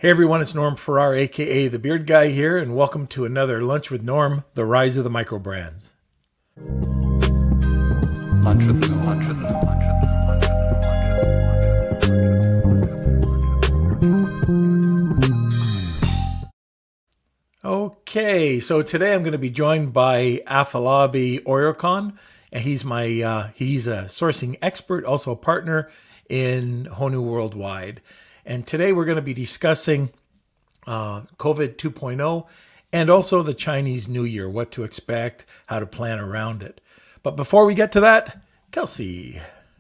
Hey everyone, it's Norm Farrar, aka The Beard Guy here, and welcome to another Lunch with Norm, the rise of the microbrands. Lunch with Norm, lunch with Norm, lunch with Norm. Okay, so today I'm going to be joined by Afolabi Oyokon, and he's a sourcing expert, also a partner in Honu Worldwide. And today we're going to be discussing COVID 2.0 and also the Chinese New Year, what to expect, how to plan around it. But before we get to that, Kelsey,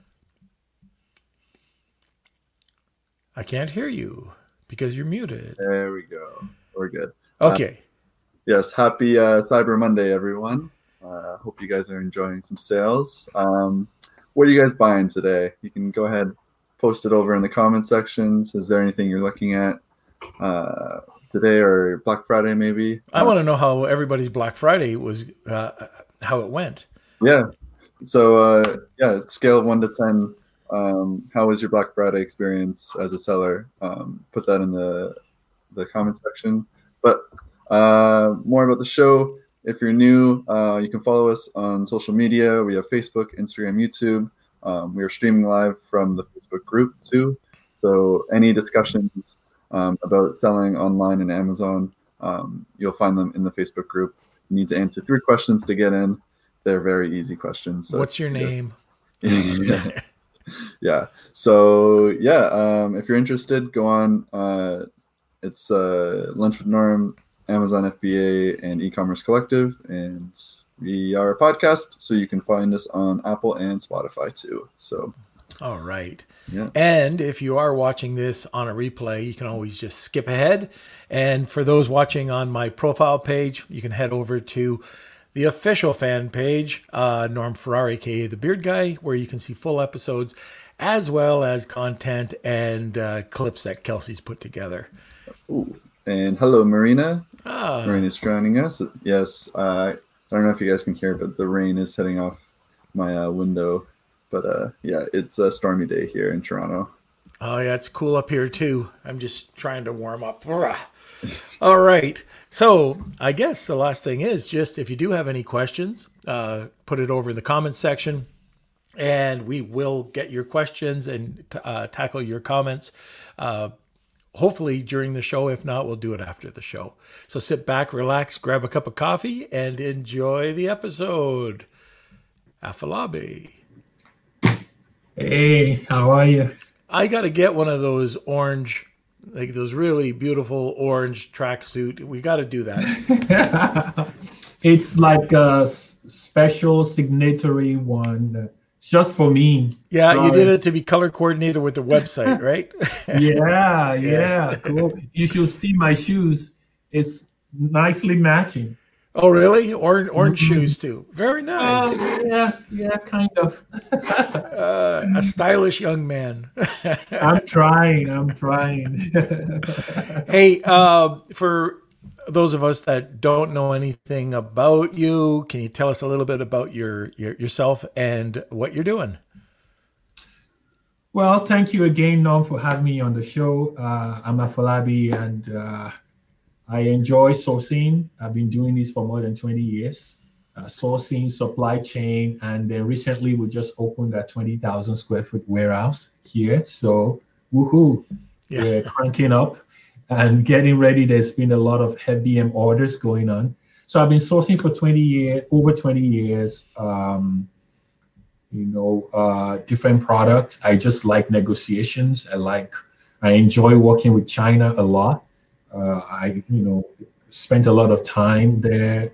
I can't hear you because you're muted. There we go. We're good. Okay. Yes, happy Cyber Monday, everyone. Hope you guys are enjoying some sales. What are you guys buying today? You can go ahead, post it over in the comment sections. Is there anything you're looking at today or Black Friday maybe? I want to know how everybody's Black Friday was, how it went. Yeah. So, scale of 1 to 10. How was your Black Friday experience as a seller? Put that in the comment section. But more about the show. If you're new, you can follow us on social media. We have Facebook, Instagram, YouTube. We are streaming live from the Facebook group too. So any discussions about selling online in Amazon, you'll find them in the Facebook group. You need to answer 3 questions to get in. They're very easy questions. So what's your name? Yeah. So if you're interested, go on. It's Lunch with Norm, Amazon FBA, and E-commerce Collective, and we are a podcast, so you can find us on Apple and Spotify too. So, all right. Yeah. And if you are watching this on a replay, you can always just skip ahead. And for those watching on my profile page, you can head over to the official fan page, Norm Farrar, aka The Beard Guy, where you can see full episodes as well as content and clips that Kelsey's put together. Ooh. And hello, Marina. Ah. Marina's joining us. Yes. I don't know if you guys can hear, but the rain is setting off my window. But it's a stormy day here in Toronto. Oh, yeah, it's cool up here too. I'm just trying to warm up. All right. So I guess the last thing is just if you do have any questions, put it over in the comments section, and we will get your questions and tackle your comments. Hopefully during the show. If not, we'll do it after the show. So sit back, relax, grab a cup of coffee, and enjoy the episode. Afolabi. Hey, how are you? I got to get one of those orange, like those really beautiful orange tracksuit. We got to do that. It's like a special signatory one. It's just for me. Yeah, Sorry. You did it to be color coordinated with the website, right? Yeah, cool. You should see my shoes. It's nicely matching. Oh, really? Orange shoes too. Very nice. Yeah, kind of. A stylish young man. I'm trying. Hey, for those of us that don't know anything about you, can you tell us a little bit about yourself and what you're doing? Well, thank you again, Norm, for having me on the show. I'm Afolabi, and I enjoy sourcing. I've been doing this for more than 20 years. Sourcing, supply chain, and then recently we just opened a 20,000 square foot warehouse here. So, woohoo! Yeah. We're cranking up and getting ready. There's been a lot of FBM orders going on. So I've been sourcing for over 20 years. Different products. I just like negotiations. I enjoy working with China a lot. I spent a lot of time there,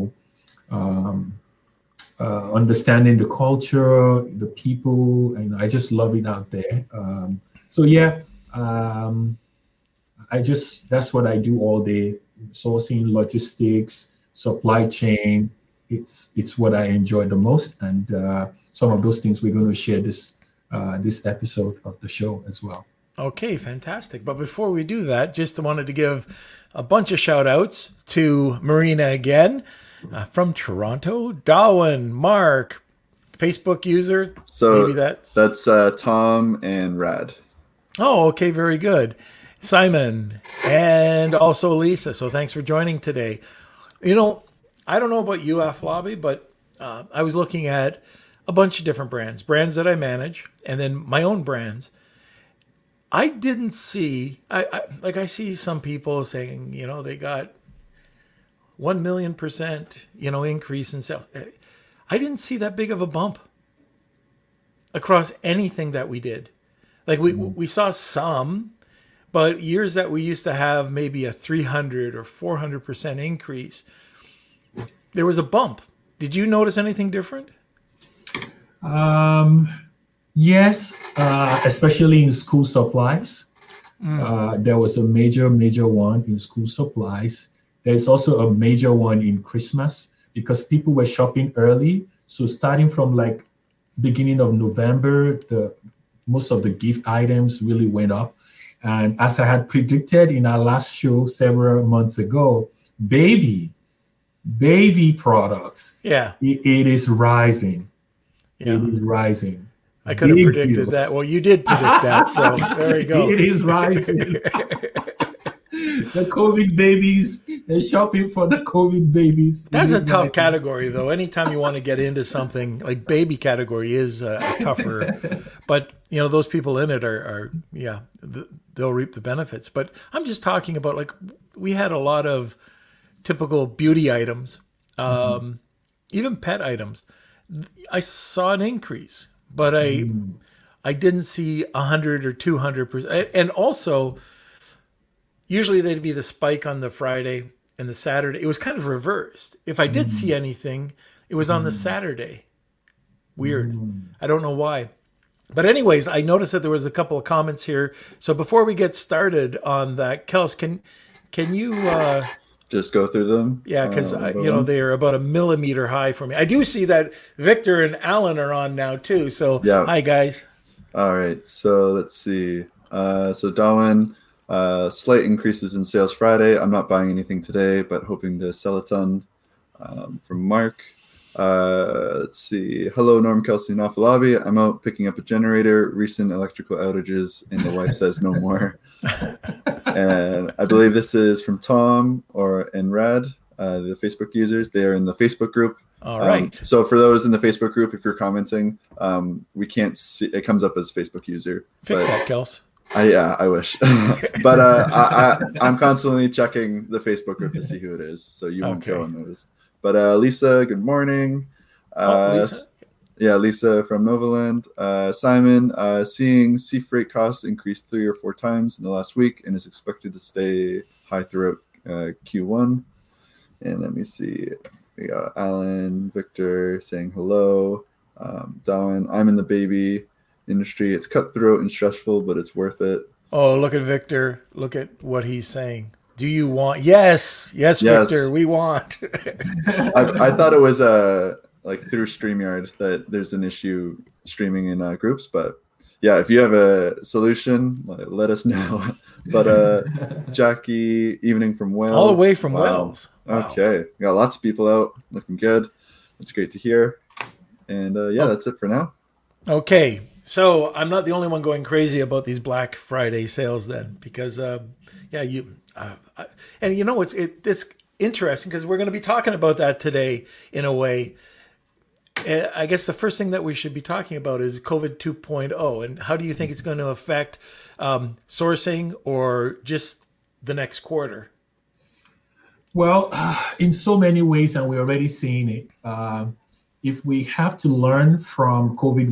understanding the culture, the people, and I just love it out there. That's what I do all day: sourcing, logistics, supply chain. It's what I enjoy the most, and some of those things we're going to share this episode of the show as well. Okay, fantastic. But before we do that, just wanted to give a bunch of shout outs to Marina again from Toronto, Darwin, Mark, Facebook user. So maybe that's Tom and Rad. Oh, okay, very good. Simon, and also Lisa. So thanks for joining today. You know, I don't know about you, Aflabi, but I was looking at a bunch of different brands that I manage, and then my own brands. I didn't see, I see some people saying, you know, they got 1,000,000%, you know, increase in sales. I didn't see that big of a bump across anything that we did. Like we saw some, but years that we used to have maybe a 300 or 400% increase, there was a bump. Did you notice anything different? Yes, especially in school supplies. There was a major one in school supplies. There's also a major one in Christmas because people were shopping early. So starting from like beginning of November, most of the gift items really went up. And as I had predicted in our last show several months ago, baby products, it is rising. Yeah. It is rising. I could have predicted that. Well, you did predict that, so there you go. It is rising. The COVID babies, they're shopping for the COVID babies. That's a tough category, though. Anytime you want to get into something, like baby category is tougher. But, you know, those people in it are they'll reap the benefits. But I'm just talking about, like, we had a lot of typical beauty items, even pet items. I saw an increase, but I didn't see 100 or 200%. And also, usually they'd be the spike on the Friday and the Saturday. It was kind of reversed. If I did see anything, it was on the Saturday. Weird. I don't know why. But anyways, I noticed that there was a couple of comments here. So before we get started on that, Kels, can you just go through them? Yeah, because you know, they're about a millimeter high for me. I do see that Victor and Alan are on now too. So hi guys. All right. So let's see. So Darwin, slight increases in sales Friday. I'm not buying anything today, but hoping to sell a ton. From Mark. Let's see. Hello, Norm, Kelsey, and Afalabi. I'm out picking up a generator. Recent electrical outages, and the wife says no more. And I believe this is from Tom and Rad, the Facebook users. They are in the Facebook group. All right. So for those in the Facebook group, if you're commenting, we can't see. It comes up as Facebook user. Fix that, Kels. I wish. But I'm constantly checking the Facebook group to see who it is, so you won't go unnoticed. But Lisa, good morning. Lisa? Yeah, Lisa from Novaland. Simon, seeing sea freight costs increase 3 or 4 times in the last week and is expected to stay high throughout Q1. And let me see. We got Alan, Victor saying hello. Darwin, I'm in the baby industry. It's cutthroat and stressful, but it's worth it. Oh, look at Victor. Look at what he's saying. Do you want? Yes, Victor, we want. I thought it was like through StreamYard that there's an issue streaming in groups, but yeah, if you have a solution, let us know. But Jackie, evening from Wales. All the way from Wales. Wow. Okay, we got lots of people out, looking good. That's great to hear. And that's it for now. Okay, so I'm not the only one going crazy about these Black Friday sales then, because and you know it's interesting because we're going to be talking about that today in a way. I guess the first thing that we should be talking about is COVID 2.0, and how do you think it's going to affect sourcing or just the next quarter? Well, in so many ways, and we're already seeing it. If we have to learn from COVID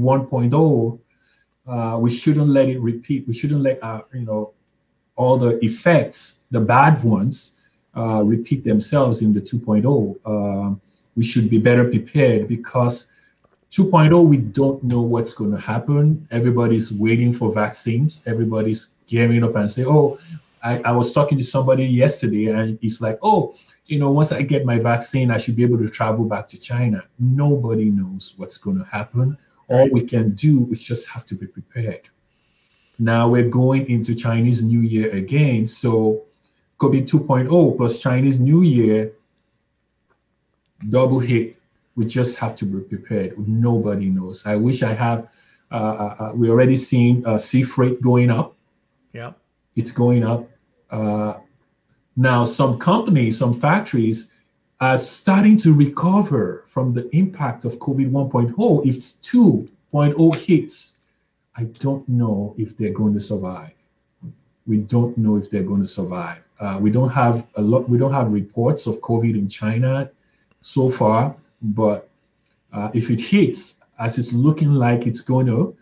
1.0, we shouldn't let it repeat. We shouldn't let all the effects, the bad ones, repeat themselves in the 2.0. We should be better prepared because 2.0, we don't know what's going to happen. Everybody's waiting for vaccines. Everybody's gearing up and say, I was talking to somebody yesterday and he's like, once I get my vaccine, I should be able to travel back to China. Nobody knows what's going to happen. All we can do is just have to be prepared. Now we're going into Chinese New Year again. So COVID 2.0 plus Chinese New Year, double hit. We just have to be prepared. Nobody knows. I wish I have. We're already seeing sea freight going up. Yeah. It's going up. Now, some companies, some factories are starting to recover from the impact of COVID 1.0. If 2.0 hits, I don't know if they're going to survive. We don't know if they're going to survive. We don't have We don't have reports of COVID in China so far, but if it hits, as it's looking like it's going to,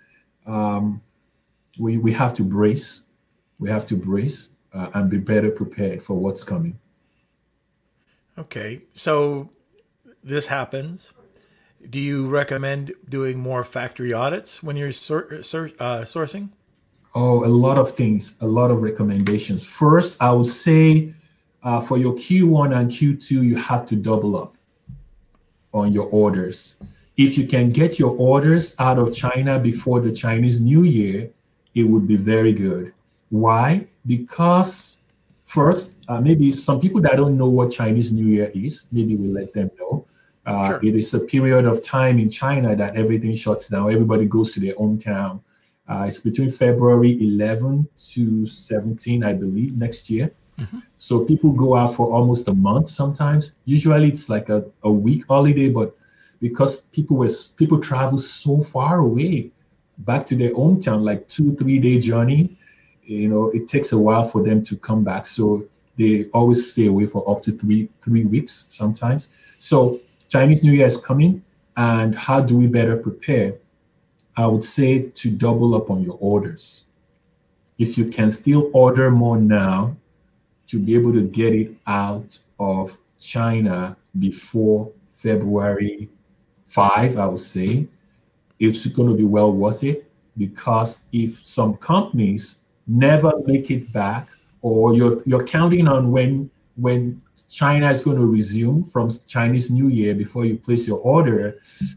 we have to brace. We have to brace and be better prepared for what's coming. Okay, so this happens. Do you recommend doing more factory audits when you're sourcing? Oh, a lot of things, a lot of recommendations. First, I would say for your Q1 and Q2, you have to double up on your orders. If you can get your orders out of China before the Chinese New Year, it would be very good. Why? Because first, maybe some people that don't know what Chinese New Year is, maybe we let them know. Sure. It is a period of time in China that everything shuts down. Everybody goes to their hometown. It's between February 11 to 17, I believe, next year. So people go out for almost a month sometimes. Usually it's like a week holiday, but because people travel so far away back to their hometown, like 2-3 day journey, it takes a while for them to come back. So they always stay away for up to three weeks sometimes. So Chinese New Year is coming, and how do we better prepare? I would say to double up on your orders. If you can still order more now to be able to get it out of China before February 5, I would say, it's going to be well worth it, because if some companies never make it back, or you're counting on when China is going to resume from Chinese New Year before you place your order,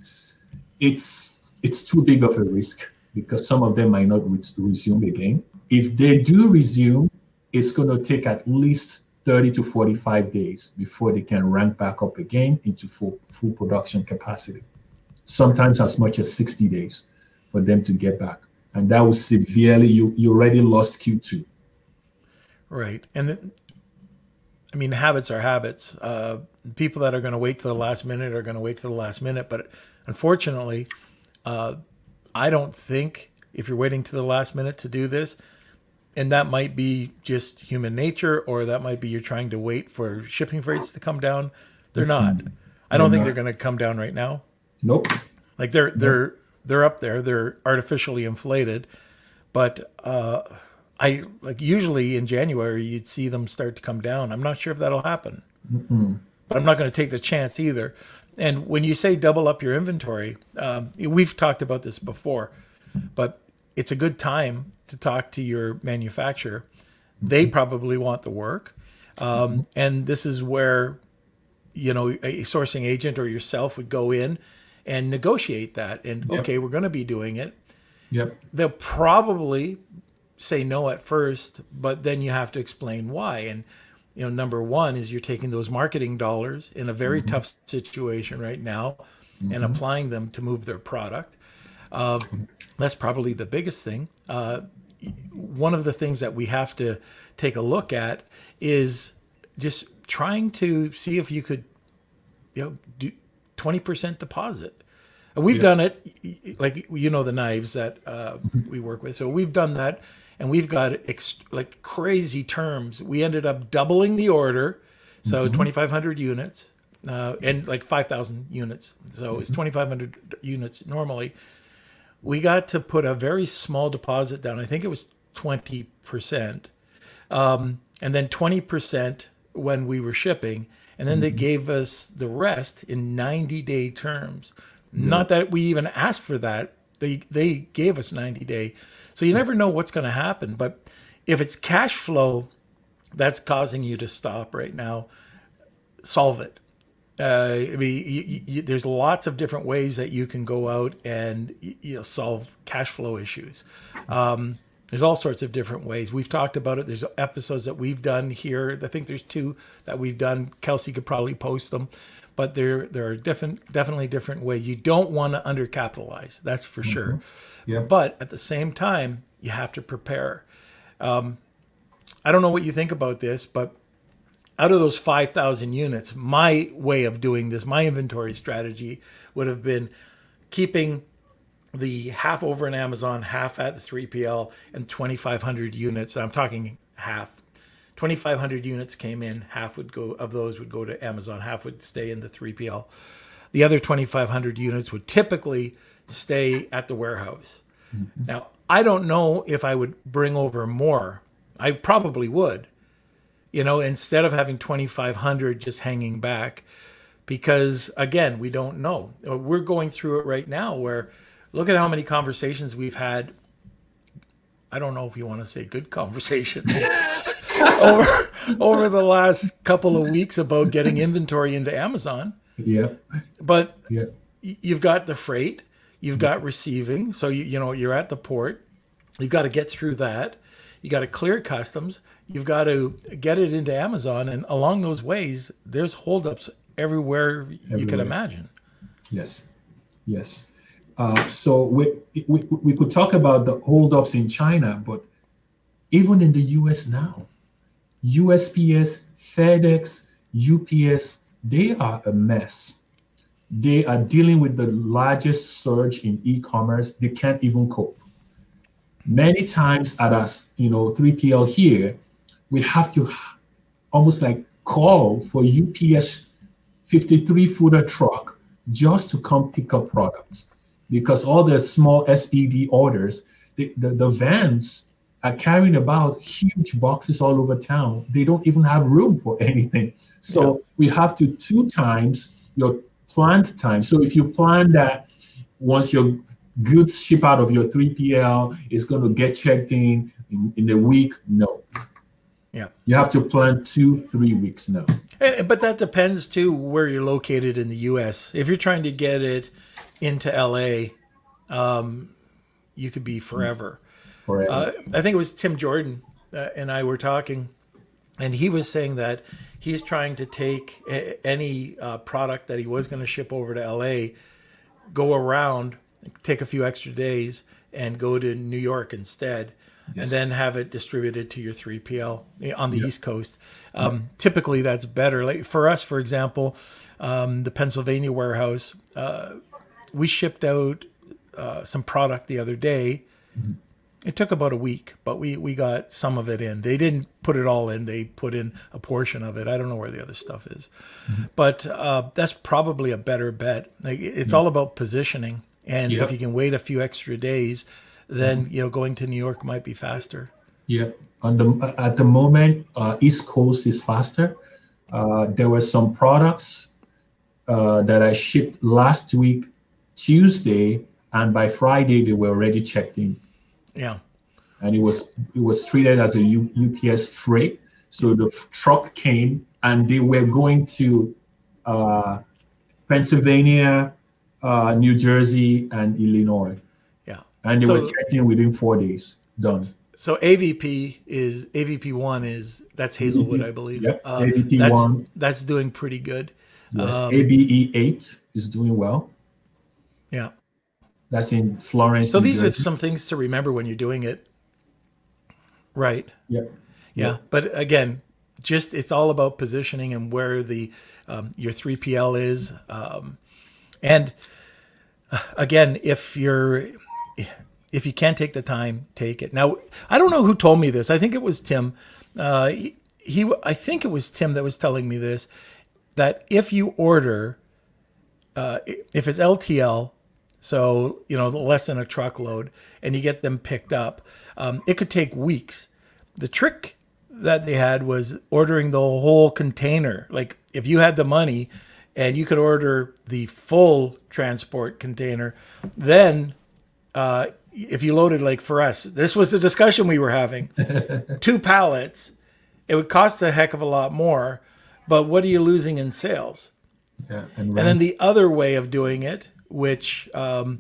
it's too big of a risk, because some of them might not resume again. If they do resume, it's going to take at least 30 to 45 days before they can ramp back up again into full production capacity. Sometimes as much as 60 days for them to get back. And that will severely, you already lost Q2. Right. And habits are habits. People that are going to wait to the last minute are going to wait to the last minute. But unfortunately, I don't think if you're waiting to the last minute to do this, and that might be just human nature, or that might be you're trying to wait for shipping rates to come down. They're not. I don't think they're going to come down right now. Nope. Like they're up there. They're artificially inflated. But usually in January you'd see them start to come down. I'm not sure if that'll happen. But I'm not going to take the chance either. And when you say double up your inventory, we've talked about this before, but it's a good time to talk to your manufacturer. They probably want the work. And this is where, a sourcing agent or yourself would go in and negotiate that. And okay, we're going to be doing it. Yep. They'll probably say no at first, but then you have to explain why. And number one is you're taking those marketing dollars in a very tough situation right now and applying them to move their product. That's probably the biggest thing. One of the things that we have to take a look at is just trying to see if you could, do 20% deposit. And we've done it, like, the knives that we work with. So we've done that. And we've got crazy terms. We ended up doubling the order, so 2,500 units, and like 5,000 units. So it's 2,500 units normally. We got to put a very small deposit down. I think it was 20%, and then 20% when we were shipping, and then they gave us the rest in 90-day terms. Not that we even asked for that. They gave us 90-day. So you never know what's going to happen. But if it's cash flow that's causing you to stop right now, solve it. There's lots of different ways that you can go out and solve cash flow issues. There's all sorts of different ways. We've talked about it. There's episodes that we've done here. I think there's 2 that we've done. Kelsey could probably post them. But there are definitely different ways. You don't want to undercapitalize. That's for sure. Yeah. But at the same time, you have to prepare. I don't know what you think about this, but out of those 5,000 units, my way of doing this, my inventory strategy would have been keeping the half over in Amazon, half at the 3PL, and 2,500 units. I'm talking half. 2,500 units came in, half would go of those would go to Amazon, half would stay in the 3PL. The other 2,500 units would typically stay at the warehouse. Mm-hmm. Now, I don't know if I would bring over more. I probably would, instead of having 2,500 just hanging back, because again, we don't know. We're going through it right now where look at how many conversations we've had. I don't know if you want to say good conversations over the last couple of weeks about getting inventory into Amazon. Yeah. But you've got the freight, you've got receiving. So, you're at the port. You've got to get through that. You got to clear customs. You've got to get it into Amazon. And along those ways, there's holdups everywhere you can imagine. Yes. Yes. So we could talk about the holdups in China, but even in the US now, USPS, FedEx, UPS, they are a mess. They are dealing with the largest surge in e-commerce. They can't even cope. Many times at us, 3PL here, we have to almost like call for UPS 53-footer truck just to come pick up products, because all the small SPD orders, the vans are carrying about huge boxes all over town. They don't even have room for anything. So we have to 2 times your planned time. So if you plan that once your goods ship out of your 3PL, it's going to get checked in a week, no. Yeah. You have to plan 2-3 weeks now. But that depends too where you're located in the US. If you're trying to get it into LA, you could be forever. I think it was Tim Jordan and I were talking, and he was saying that he's trying to take any product that he was going to ship over to LA, go around, take a few extra days, and go to New York instead. Yes. And then have it distributed to your 3PL on the East Coast. Typically, that's better. Like for us, for example, the Pennsylvania warehouse, we shipped out some product the other day. Mm-hmm. It took about a week, but we got some of it in. They didn't put it all in. They put in a portion of it. I don't know where the other stuff is. Mm-hmm. But that's probably a better bet. Like, it's all about positioning. And if you can wait a few extra days, then going to New York might be faster. Yeah. At the moment, East Coast is faster. There were some products that I shipped last week, Tuesday, and by Friday they were already checked in. Yeah. And it was treated as a UPS freight. So the truck came, and they were going to Pennsylvania, New Jersey, and Illinois. And they were checked in within 4 days. Done. So AVP1 that's Hazelwood, I believe. Yep. AVP1. That's doing pretty good. Yes. ABE8 is doing well. Yeah. That's in Florence. So these are some things to remember when you're doing it. Right. Yep. Yeah. But again, it's all about positioning and where the your 3PL is. And again, if you can't take the time, take it. Now, I don't know who told me this. I think it was Tim. I think it was Tim that was telling me this, that if you order, if it's LTL, so, less than a truckload, and you get them picked up, it could take weeks. The trick that they had was ordering the whole container. Like, if you had the money and you could order the full transport container, then if you loaded, like for us, this was the discussion we were having, 2 pallets, it would cost a heck of a lot more, but what are you losing in sales? Yeah, and then the other way of doing it, which we're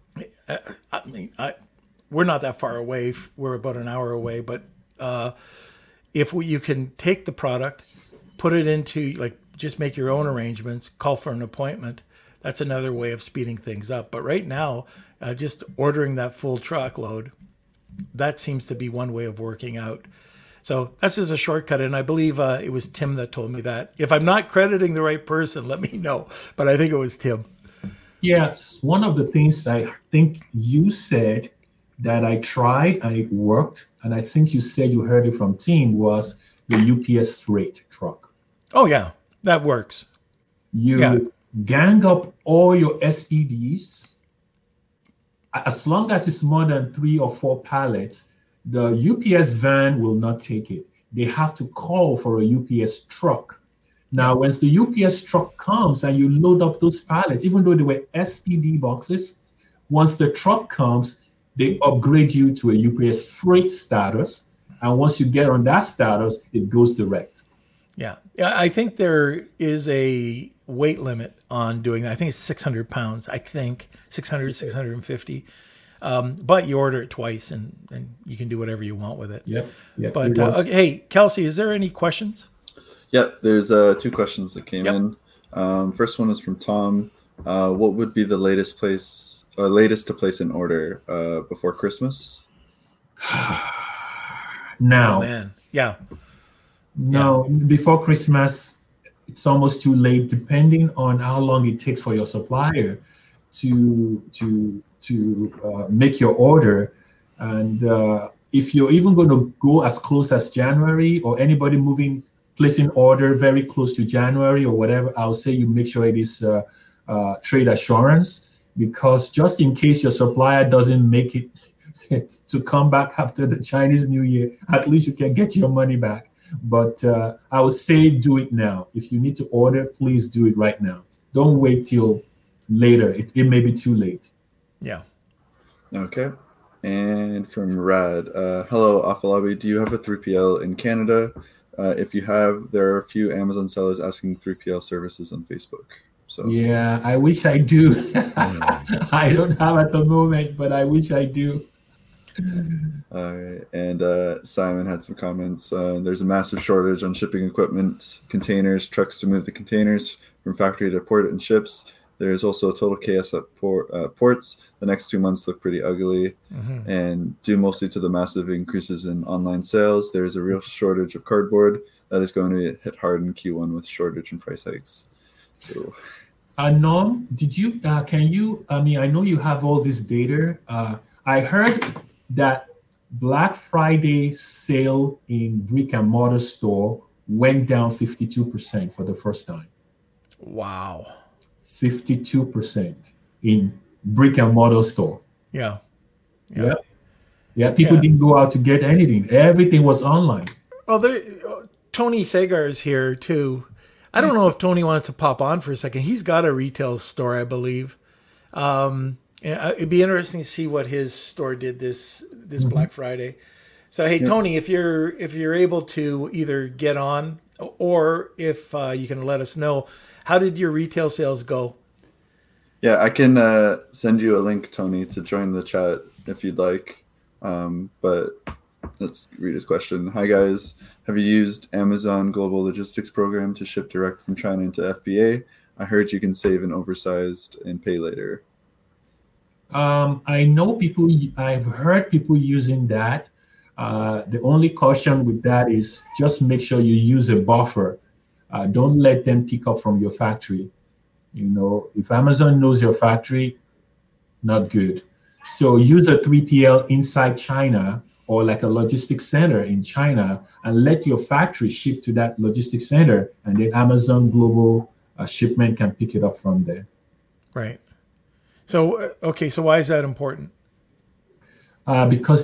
not that far away, we're about an hour away, but if you can take the product, put it into, like, just make your own arrangements, call for an appointment, that's another way of speeding things up. But right now, just ordering that full truckload, that seems to be one way of working out. So that's just a shortcut, and I believe it was Tim that told me that. If I'm not crediting the right person, let me know. But I think it was Tim. Yes, one of the things I think you said that I tried and it worked, and I think you said you heard it from Tim, was the UPS freight truck. Oh yeah, that works. You gang up all your SPDs. As long as it's more than 3 or 4 pallets, the UPS van will not take it. They have to call for a UPS truck. Now, once the UPS truck comes and you load up those pallets, even though they were SPD boxes, once the truck comes, they upgrade you to a UPS freight status. And once you get on that status, it goes direct. Yeah. I think there is a weight limit on doing that. I think it's 600 pounds. I think 600, 650. But you order it twice and you can do whatever you want with it. Yep. But okay, hey, Kelsey, is there any questions? Yeah, there's 2 questions that came in. First one is from Tom. What would be the latest to place an order before Christmas? Now, Oh, man. Yeah. no, before Christmas, it's almost too late, depending on how long it takes for your supplier to make your order. And if you're even going to go as close as January, or anybody placing order very close to January or whatever, I'll say you make sure it is trade assurance, because just in case your supplier doesn't make it to come back after the Chinese New Year, at least you can get your money back. But I would say do it now. If you need to order, please do it right now. Don't wait till later. It may be too late. Yeah. Okay. And from Rad, hello, Afalabi. Do you have a 3PL in Canada? If you have, there are a few Amazon sellers asking 3PL services on Facebook. So Yeah, I wish I do. I don't have at the moment, but I wish I do. All right. And Simon had some comments. There's a massive shortage on shipping equipment, containers, trucks to move the containers from factory to port and ships. There's also a total chaos at ports. The next 2 months look pretty ugly, and due mostly to the massive increases in online sales, there's a real shortage of cardboard that is going to hit hard in Q1 with shortage and price hikes. So, Norm, did you? I know you have all this data. I heard that Black Friday sale in brick and mortar store went down 52% for the first time. Wow. 52% in brick and mortar store. Yeah. Yeah. People didn't go out to get anything. Everything was online. Well, Tony Sagar is here too. I don't know if Tony wanted to pop on for a second. He's got a retail store, I believe. It'd be interesting to see what his store did this Black Friday. So, hey, Tony, if you're able to either get on, or if you can let us know, how did your retail sales go? Yeah, I can send you a link, Tony, to join the chat if you'd like. But let's read his question. Hi, guys. Have you used Amazon Global Logistics Program to ship direct from China into FBA? I heard you can save an oversized and pay later. I know people. I've heard people using that. The only caution with that is just make sure you use a buffer. Don't let them pick up from your factory. If Amazon knows your factory, not good. So use a 3PL inside China, or like a logistics center in China, and let your factory ship to that logistics center, and then Amazon Global shipment can pick it up from there. Right. So, okay. So why is that important? Because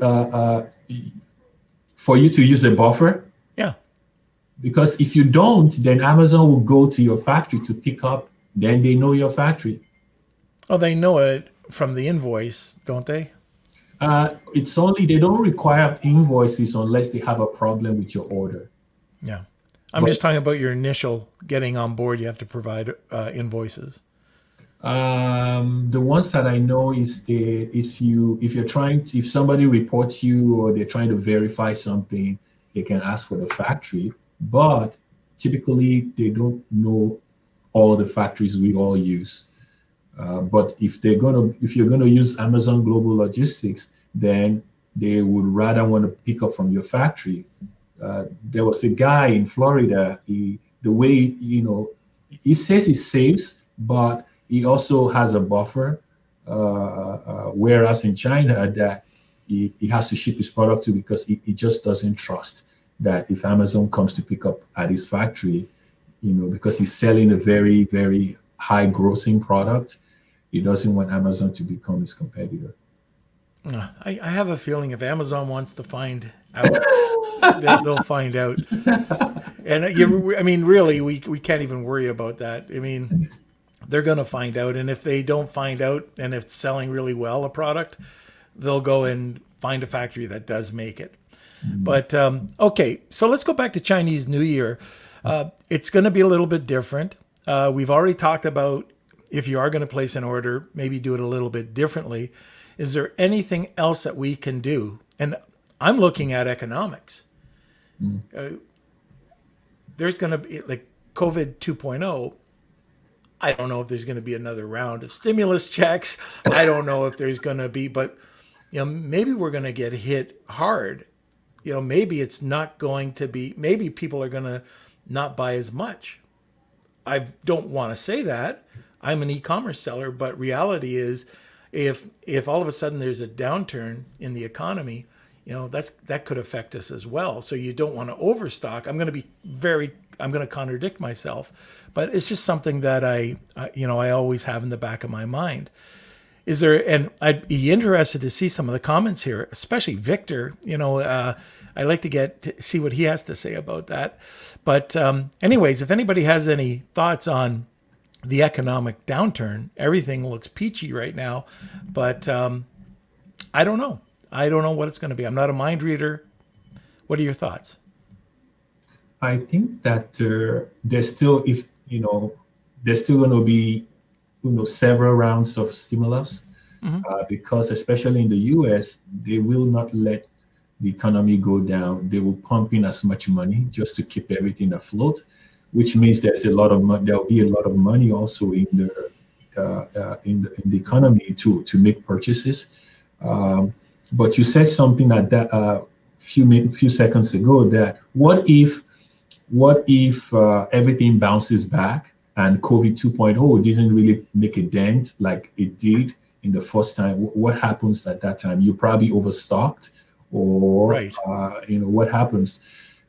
for you to use a buffer. Yeah. Because if you don't, then Amazon will go to your factory to pick up. Then they know your factory. Oh, they know it from the invoice, don't they? It's only, they don't require invoices unless they have a problem with your order. Yeah. I'm just talking about your initial getting on board. You have to provide invoices. The ones that I know is if somebody reports you or they're trying to verify something, they can ask for the factory. But typically, they don't know all the factories we all use. But if you're gonna use Amazon Global Logistics, then they would rather want to pick up from your factory There was a guy in Florida. The way, he says he saves, but he also has a buffer. Whereas in China, that he has to ship his product to, because he just doesn't trust that if Amazon comes to pick up at his factory, because he's selling a very, very high grossing product, he doesn't want Amazon to become his competitor. I have a feeling if Amazon wants to find out, they'll find out. And I mean, really, we can't even worry about that. I mean, they're going to find out. And if they don't find out, and if it's selling really well, a product, they'll go and find a factory that does make it. But okay, so let's go back to Chinese New Year. It's going to be a little bit different. We've already talked about, if you are going to place an order, maybe do it a little bit differently. Is there anything else that we can do? And I'm looking at economics. There's going to be, like, COVID 2.0. I don't know if there's going to be another round of stimulus checks. I don't know if there's going to be, but maybe we're going to get hit hard. Maybe it's not going to be, maybe people are going to not buy as much. I don't want to say that. I'm an e-commerce seller, but reality is, if all of a sudden there's a downturn in the economy, that could affect us as well. So you don't want to overstock. I'm going to contradict myself, but it's just something that I always have in the back of my mind. Is there, and I'd be interested to see some of the comments here, especially Victor. I like to see what he has to say about that. But anyways, if anybody has any thoughts on the economic downturn, everything looks peachy right now, but I don't know. I don't know what it's going to be. I'm not a mind reader. What are your thoughts? I think that there's still going to be several rounds of stimulus, because especially in the US, they will not let the economy go down. They will pump in as much money just to keep everything afloat, which means there's a lot of money. There'll be a lot of money also in the economy to make purchases. But you said something like that few seconds ago, that what if everything bounces back and COVID 2.0 didn't really make a dent like it did in the first time? What happens at that time? You probably overstocked, or right. What happens?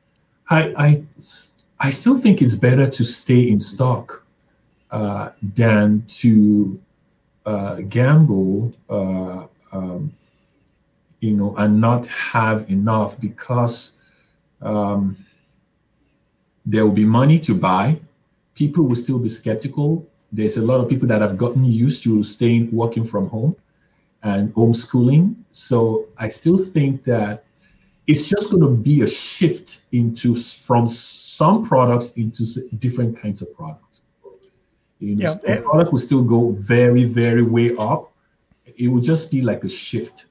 I still think it's better to stay in stock than to gamble, and not have enough, because there will be money to buy. People will still be skeptical. There's a lot of people that have gotten used to working from home and homeschooling. So I still think that it's just going to be a shift from some products into different kinds of products. Some products will still go very, very way up. It will just be like a shift.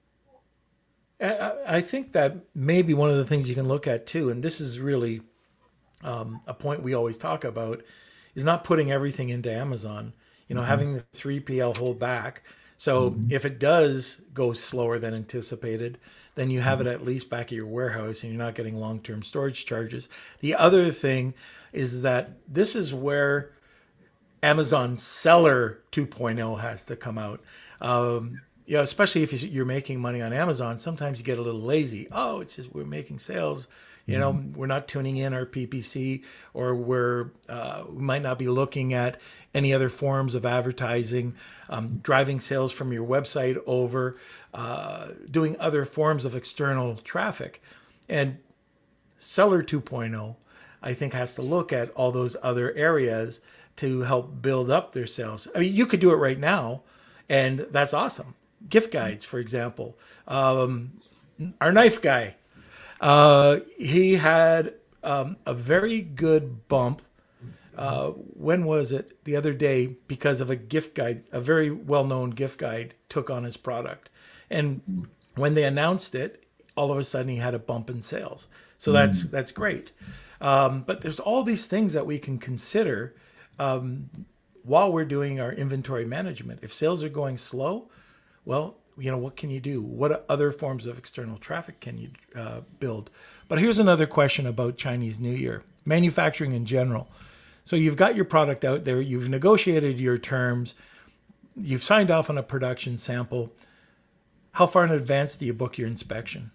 I think that maybe one of the things you can look at too, and this is really a point we always talk about, is not putting everything into Amazon, having the 3PL hold back. So if it does go slower than anticipated, then you have it at least back at your warehouse and you're not getting long-term storage charges. The other thing is that this is where Amazon Seller 2.0 has to come out. Especially if you're making money on Amazon, sometimes you get a little lazy. Oh, it's just we're making sales. We're not tuning in our PPC, or we might not be looking at any other forms of advertising, driving sales from your website over, doing other forms of external traffic. And Seller 2.0, I think, has to look at all those other areas to help build up their sales. I mean, you could do it right now, and that's awesome. Gift guides, for example. Our knife guy, he had a very good bump. When was it? The other day, because of a gift guide, a very well-known gift guide took on his product. And when they announced it, all of a sudden he had a bump in sales. So that's great. But there's all these things that we can consider while we're doing our inventory management. If sales are going slow, well, what can you do? What other forms of external traffic can you build? But here's another question about Chinese New Year, manufacturing in general. So you've got your product out there, you've negotiated your terms, you've signed off on a production sample. How far in advance do you book your inspection?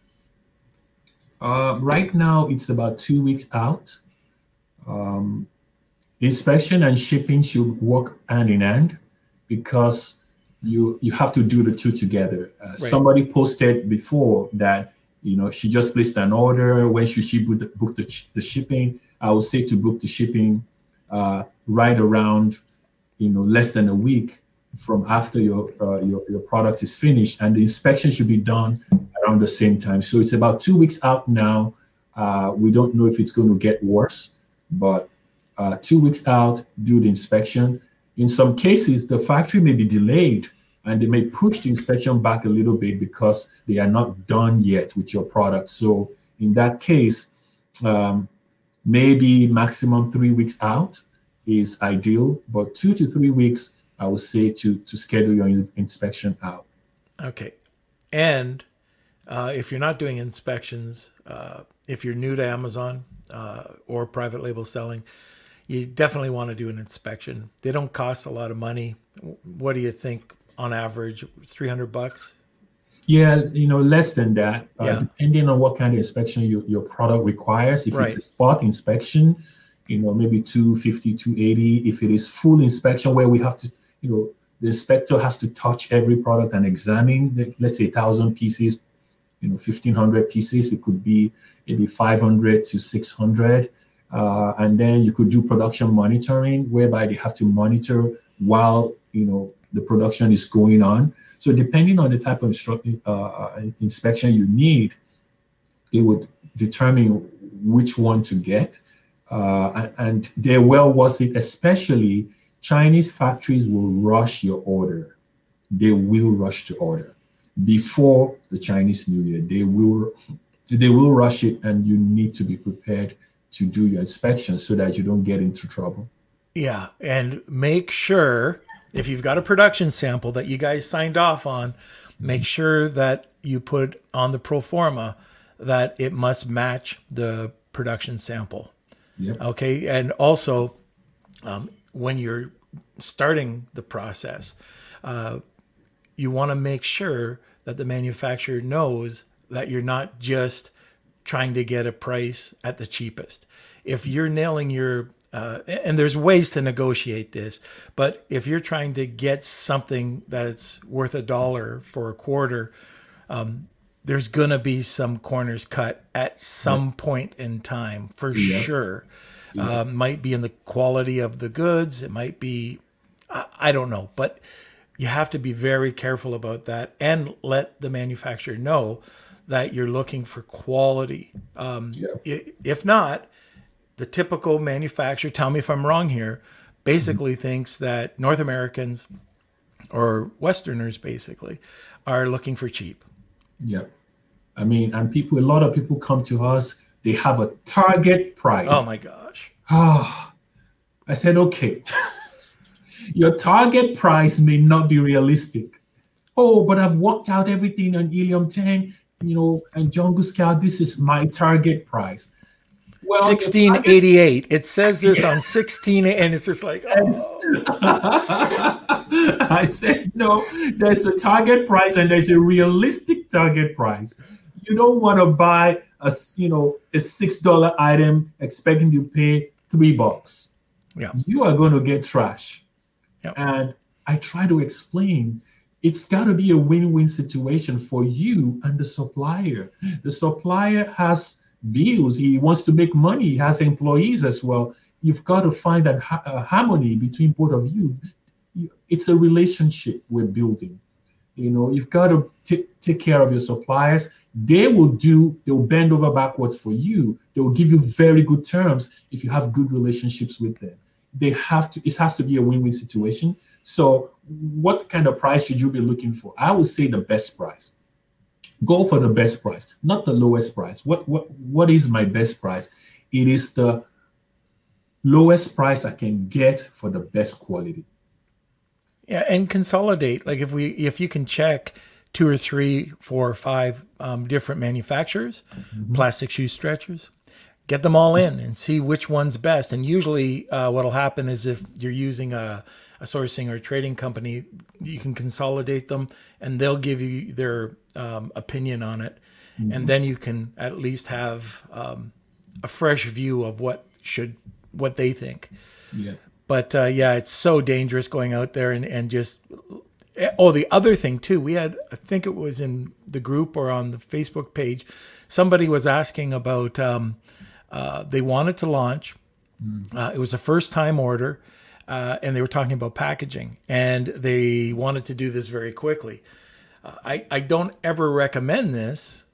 Right now, it's about 2 weeks out. Inspection and shipping should work hand in hand because you have to do the two together. Right. Somebody posted before that, she just placed an order. When should she book the shipping? I would say to book the shipping right around, less than a week from after your product is finished, and the inspection should be done around the same time. So it's about 2 weeks out now. We don't know if it's going to get worse, but 2 weeks out, do the inspection. In some cases, the factory may be delayed and they may push the inspection back a little bit because they are not done yet with your product. So in that case, maybe maximum 3 weeks out is ideal, but 2 to 3 weeks, I would say to schedule your inspection out. Okay. And if you're not doing inspections, if you're new to Amazon or private label selling, you definitely want to do an inspection. They don't cost a lot of money. What do you think on average? $300? Yeah, less than that, Yeah. depending on what kind of inspection your product requires. If Right. it's a spot inspection, maybe $250, $280. If it is full inspection where we have to, the inspector has to touch every product and examine, let's say 1,000 pieces, 1,500 pieces, it could be maybe 500 to 600. And then you could do production monitoring, whereby they have to monitor while the production is going on. So depending on the type of inspection you need, it would determine which one to get. And they're well worth it, especially Chinese factories will rush your order. They will rush the order before the Chinese New Year. They will rush it, and you need to be prepared to do your inspection so that you don't get into trouble. Yeah. And make sure, if you've got a production sample that you guys signed off on, make sure that you put on the pro forma that it must match the production sample. Yep. Okay. And also, when you're starting the process, you want to make sure that the manufacturer knows that you're not just trying to get a price at the cheapest. If you're nailing your, and there's ways to negotiate this, but if you're trying to get something that's worth $1 for a quarter, there's going to be some corners cut at some point in time for sure. Might be in the quality of the goods. It might be, I don't know, but you have to be very careful about that and let the manufacturer know that you're looking for quality. If not, the typical manufacturer, tell me if I'm wrong here, basically thinks that North Americans or Westerners basically are looking for cheap. Yeah. I mean, and a lot of people come to us, they have a target price. Oh my gosh. I said, okay, your target price may not be realistic. Oh, but I've worked out everything on Helium 10, and Jungle Scout, this is my target price. Well, 1688. It says this on 16, and it's just like, I said, no, there's a target price and there's a realistic target price. You don't want to buy a $6 item expecting to pay $3. Yeah. You are going to get trash. Yep. And I try to explain, it's got to be a win-win situation for you and the supplier. The supplier has bills. He wants to make money. He has employees as well. You've got to find that harmony between both of you. It's a relationship we're building. You've got to take care of your suppliers. They'll bend over backwards for you. They will give you very good terms if you have good relationships with them. It has to be a win-win situation. So what kind of price should you be looking for? I would say the best price. Go for the best price, not the lowest price. What is my best price? It is the lowest price I can get for the best quality. Yeah, and consolidate. Like if you can check 2 or 3, 4 or 5 different manufacturers, plastic shoe stretchers. Get them all in and see which one's best. And usually what'll happen is if you're using a sourcing or a trading company, you can consolidate them and they'll give you their opinion on it. And then you can at least have a fresh view of what they think. Yeah. But it's so dangerous going out there and just, the other thing too, we had, I think it was in the group or on the Facebook page, somebody was asking about, they wanted to launch. It was a first time order, and they were talking about packaging, and they wanted to do this very quickly. I don't ever recommend this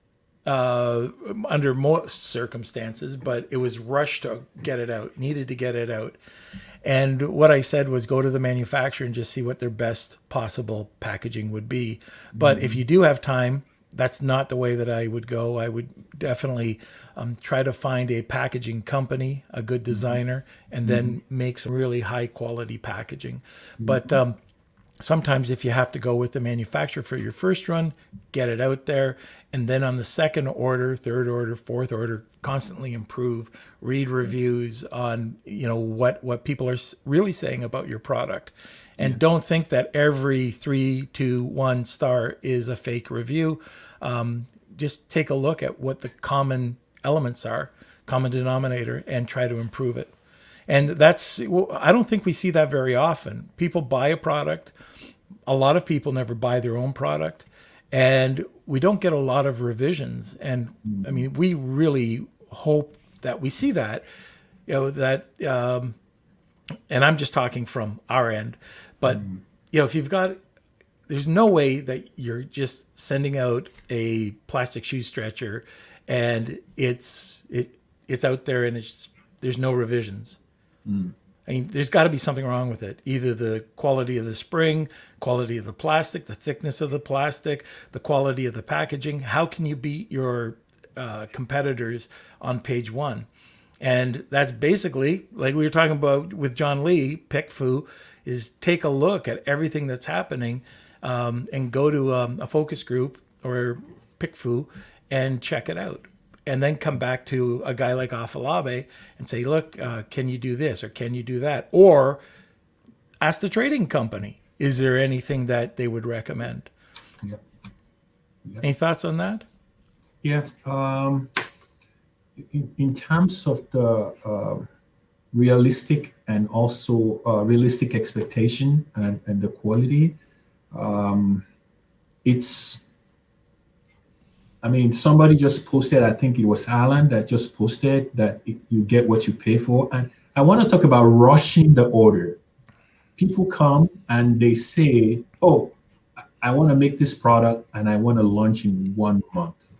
under most circumstances, but it was rushed to get it out, needed to get it out. And what I said was go to the manufacturer and just see what their best possible packaging would be. But if you do have time, that's not the way that I would go. I would definitely try to find a packaging company, a good designer, and then make some really high quality packaging. But sometimes if you have to go with the manufacturer for your first run, get it out there. And then on the second order, third order, fourth order, constantly improve, read reviews on, what people are really saying about your product. And don't think that every 3, 2, 1 star is a fake review. Just take a look at what the common elements are, common denominator, and try to improve it. And I don't think we see that very often. People buy a product. A lot of people never buy their own product. And we don't get a lot of revisions. And I mean, we really hope that we see that, and I'm just talking from our end, but if you've got, there's no way that you're just sending out a plastic shoe stretcher and it's out there and there's no revisions. I mean, there's got to be something wrong with it. Either the quality of the spring, quality of the plastic, the thickness of the plastic, the quality of the packaging. How can you beat your competitors on page 1? And that's basically, like we were talking about with John Lee, PickFu, is take a look at everything that's happening and go to a focus group or PickFu and check it out. And then come back to a guy like Afalabi and say, look, can you do this or can you do that? Or ask the trading company, is there anything that they would recommend? Yeah. Any thoughts on that? Yeah. In terms of the realistic and also realistic expectation and the quality, somebody just posted, I think it was Alan that just posted that you get what you pay for. And I want to talk about rushing the order. People come and they say, oh, I want to make this product and I want to launch in 1 month.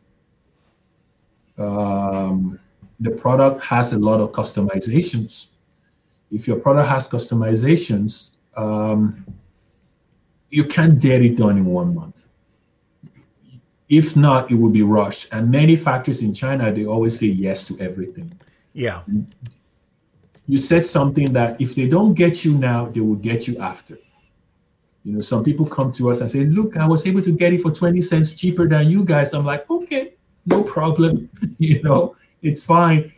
The product has a lot of customizations. If your product has customizations, you can't get it done in 1 month. If not, it will be rushed. And many factories in China, they always say yes to everything. Yeah. You said something that if they don't get you now, they will get you after. Some people come to us and say, look, I was able to get it for 20 cents cheaper than you guys. I'm like, okay, no problem. It's fine.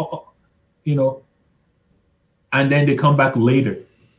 And then they come back later.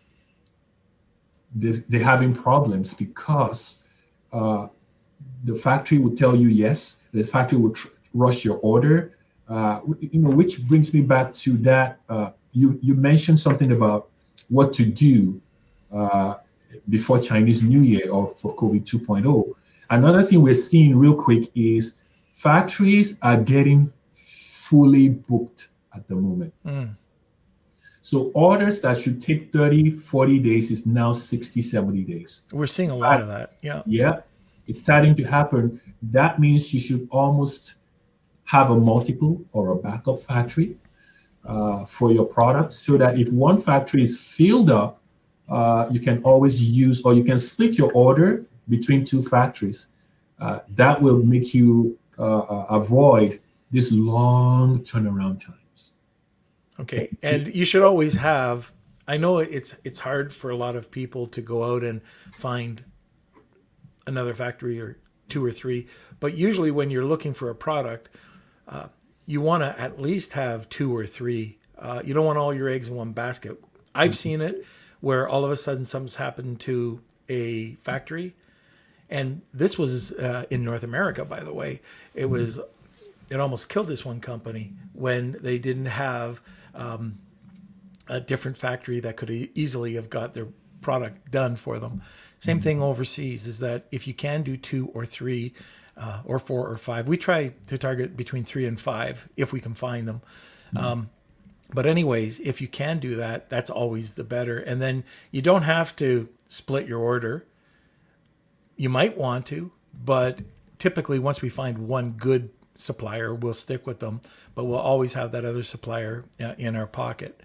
They're having problems because the factory would tell you yes. The factory would rush your order. Which brings me back to that. You mentioned something about what to do before Chinese New Year or for COVID 2.0. Another thing we're seeing real quick is factories are getting fully booked at the moment. So orders that should take 30, 40 days is now 60, 70 days. We're seeing a lot of that. Yeah. Yeah. It's starting to happen. That means you should almost have a multiple or a backup factory for your products so that if one factory is filled up, you can always use, or you can split your order between 2 factories. That will make you avoid this long turnaround times. Okay. And you should always have, I know it's hard for a lot of people to go out and find another factory or two or three. But usually when you're looking for a product, you want to at least have two or three. You don't want all your eggs in one basket. I've seen it where all of a sudden something's happened to a factory. And this was in North America, by the way. It almost killed this one company when they didn't have a different factory that could easily have got their product done for them. Same thing overseas is that if you can do two or three or four or five, we try to target between 3 and 5 if we can find them. But anyways, if you can do that, that's always the better. And then you don't have to split your order. You might want to, but typically once we find one good supplier, we'll stick with them, but we'll always have that other supplier in our pocket.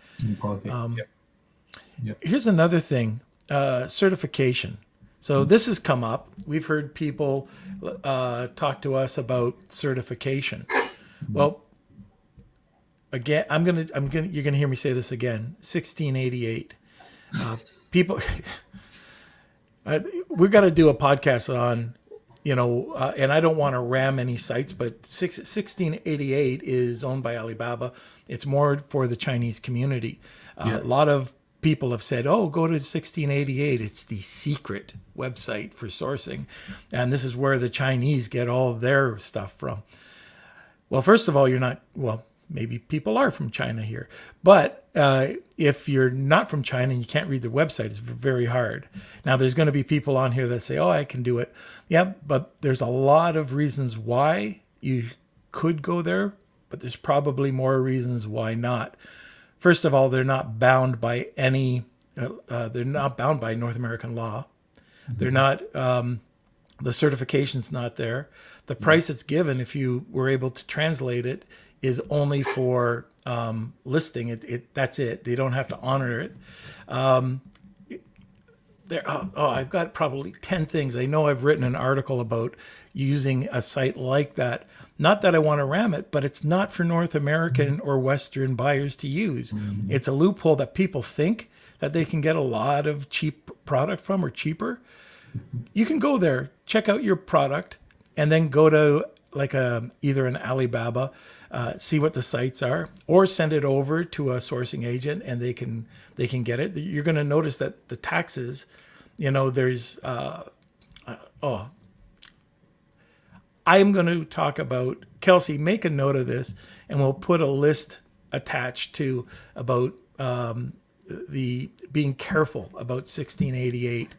Here's another thing, certification. So this has come up. We've heard people talk to us about certification. Well, again, you're gonna hear me say this again. 1688. People, we've got to do a podcast on, and I don't want to ram any sites, but 1688 is owned by Alibaba. It's more for the Chinese community. A lot of people have said, "Oh, go to 1688. It's the secret website for sourcing, and this is where the Chinese get all their stuff from." Well, first of all, you're not. Well, maybe people are from China here, but if you're not from China and you can't read the website, it's very hard. Now, there's going to be people on here that say, "Oh, I can do it." Yeah, but there's a lot of reasons why you could go there, but there's probably more reasons why not. First of all, they're not bound by they're not bound by North American law. They're not, the certification's not there. The price it's given, if you were able to translate it, is only for listing. That's it. They don't have to honor it. I've got probably 10 things. I know I've written an article about using a site like that. Not that I want to ram it, but it's not for North American or Western buyers to use. It's a loophole that people think that they can get a lot of cheap product from or cheaper. You can go there, check out your product, and then go to like either an Alibaba, see what the sites are, or send it over to a sourcing agent and they can get it. You're going to notice that the taxes, there's I am going to talk about, Kelsey, make a note of this, and we'll put a list attached to about the being careful about 1688,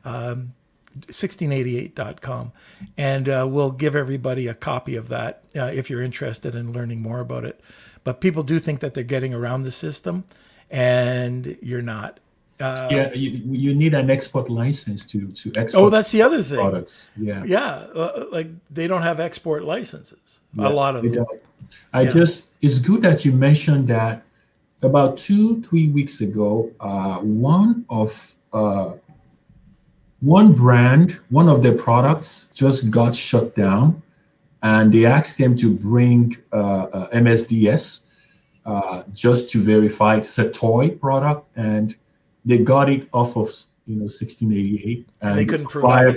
1688.com. And we'll give everybody a copy of that if you're interested in learning more about it. But people do think that they're getting around the system, and you're not. You need an export license to export. Oh, that's the other thing. Products. Like they don't have export licenses. A lot of them. It's good that you mentioned that. About 2-3 weeks ago, one brand, one of their products just got shut down, and they asked them to bring MSDS just to verify it's a toy product, and they got it off of 1688, and they couldn't provide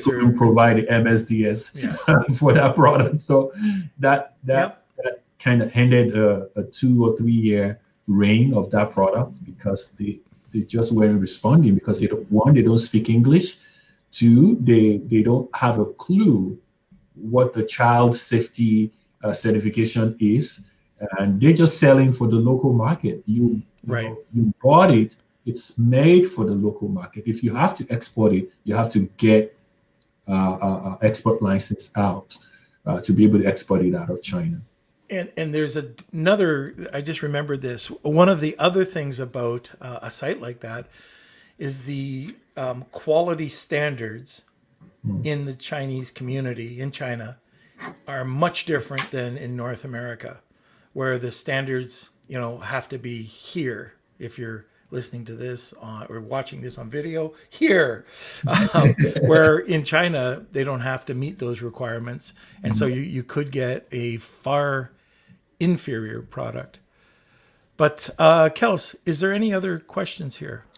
MSDS for that product. So that kind of ended a 2 or 3 year reign of that product because they just weren't responding because they don't speak English. 2, they don't have a clue what the child safety certification is, and they're just selling for the local market. You bought it. It's made for the local market. If you have to export it, you have to get export license out to be able to export it out of China. And there's another, I just remembered this. One of the other things about a site like that is the quality standards in the Chinese community in China are much different than in North America, where the standards, have to be here. If you're listening to this or watching this on video here, where in China, they don't have to meet those requirements. And so you could get a far inferior product. But Kels, is there any other questions here?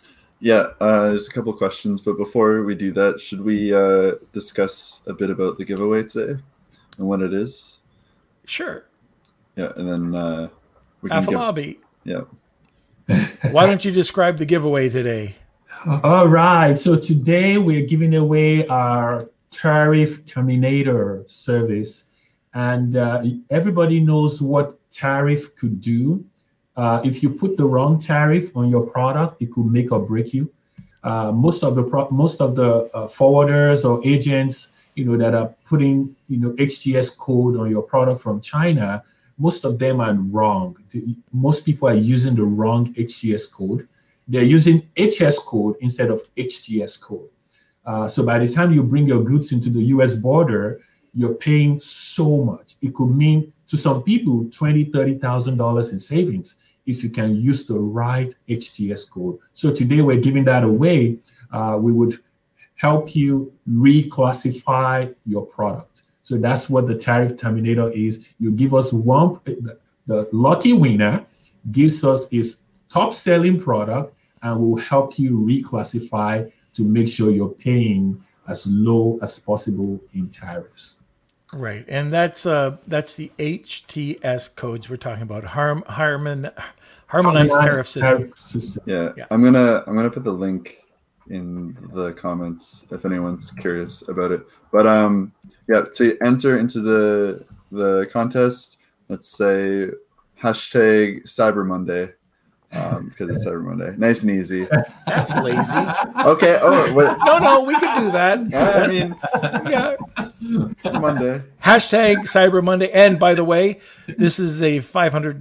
Yeah, there's a couple of questions, but before we do that, should we discuss a bit about the giveaway today and what it is? Sure. Yeah, and then we can Afolabi, yeah. why don't you describe the giveaway today? All right. So today we're giving away our Tariff Terminator service. And everybody knows what tariff could do. If you put the wrong tariff on your product, it could make or break you. Most of the forwarders or agents, that are putting, HTS code on your product from China, most of them are wrong. Most people are using the wrong HTS code. They're using HS code instead of HTS code. So by the time you bring your goods into the US border, you're paying so much. It could mean to some people $20,000, $30,000 in savings if you can use the right HTS code. So today we're giving that away. We would help you reclassify your product. So that's what the Tariff Terminator is. You give us one, the lucky winner gives us his top selling product, and we'll help you reclassify to make sure you're paying as low as possible in tariffs. Right, and that's the HTS codes we're talking about. Harmonized tariff system. Yeah, yes. I'm gonna put the link in the comments if anyone's curious about it. But yeah, to enter into the contest, let's say hashtag Cyber Monday. Because it's Cyber Monday. Nice and easy. That's lazy. Okay. Oh, wait. No, we can do that. I mean, Yeah. it's Monday. Hashtag Cyber Monday. And by the way, this is a $500,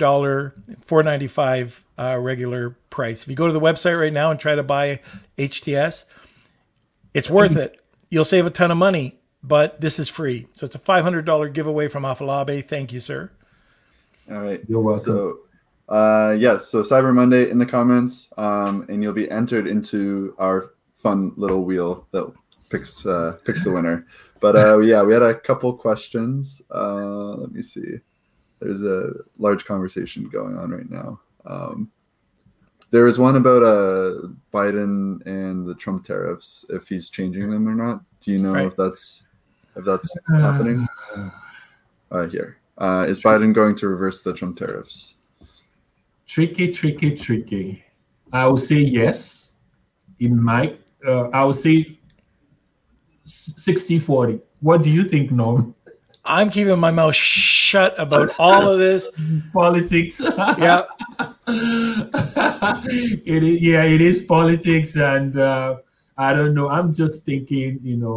$495 regular price. If you go to the website right now and try to buy HTS, it's worth it. You'll save a ton of money, but this is free. So it's a $500 giveaway from Afolabi. Thank you, sir. All right. You're welcome. So, so Cyber Monday in the comments, and you'll be entered into our fun little wheel that picks the winner. But yeah, we had a couple questions. Let me see. There's a large conversation going on right now. There was one about Biden and the Trump tariffs, if he's changing them or not. Do you know if that's happening? Here. Is Biden going to reverse the Trump tariffs? Tricky. I would say yes. It might. I would say 60-40. What do you think, Norm? I'm keeping my mouth shut about all of this. Politics. Yeah. It is politics, and I don't know. I'm just thinking,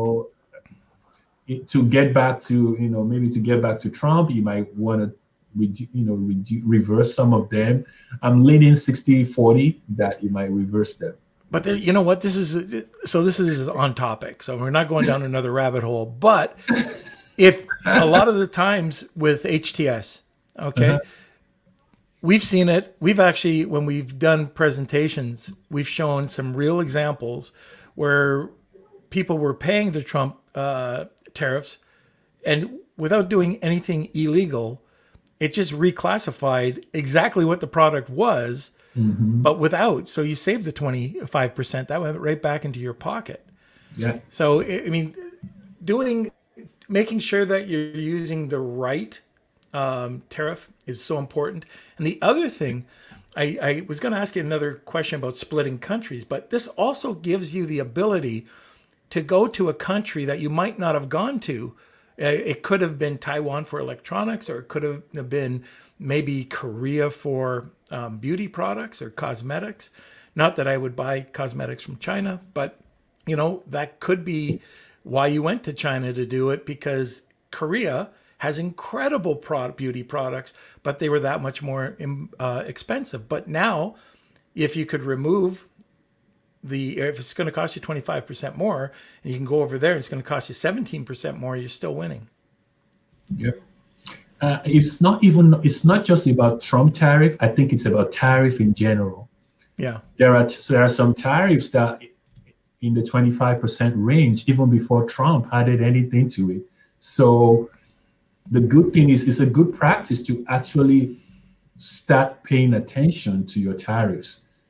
to get back to, maybe to get back to Trump, you might want to, reverse some of them. I'm leaning 60-40 that you might reverse them. But there, you know what? This is on topic. So we're not going down another rabbit hole. But if a lot of the times with HTS, okay, we've seen it. We've actually, when we've done presentations, we've shown some real examples where people were paying the Trump tariffs, and without doing anything illegal, it just reclassified exactly what the product was, but without. So you saved the 25%. That went right back into your pocket. Yeah. So, I mean, making sure that you're using the right tariff is so important. And the other thing, I was going to ask you another question about splitting countries, but this also gives you the ability to go to a country that you might not have gone to. It could have been Taiwan for electronics, or it could have been maybe Korea for beauty products or cosmetics. Not that I would buy cosmetics from China, but that could be why you went to China to do it, because Korea has incredible beauty products, but they were that much more expensive. But now, if you could remove if it's going to cost you 25% more, and you can go over there, and it's going to cost you 17% more, you're still winning. Yeah. It's not just about Trump tariff. I think it's about tariff in general. Yeah. There are some tariffs that in the 25% range, even before Trump added anything to it. So the good thing is, it's a good practice to actually start paying attention to your tariffs,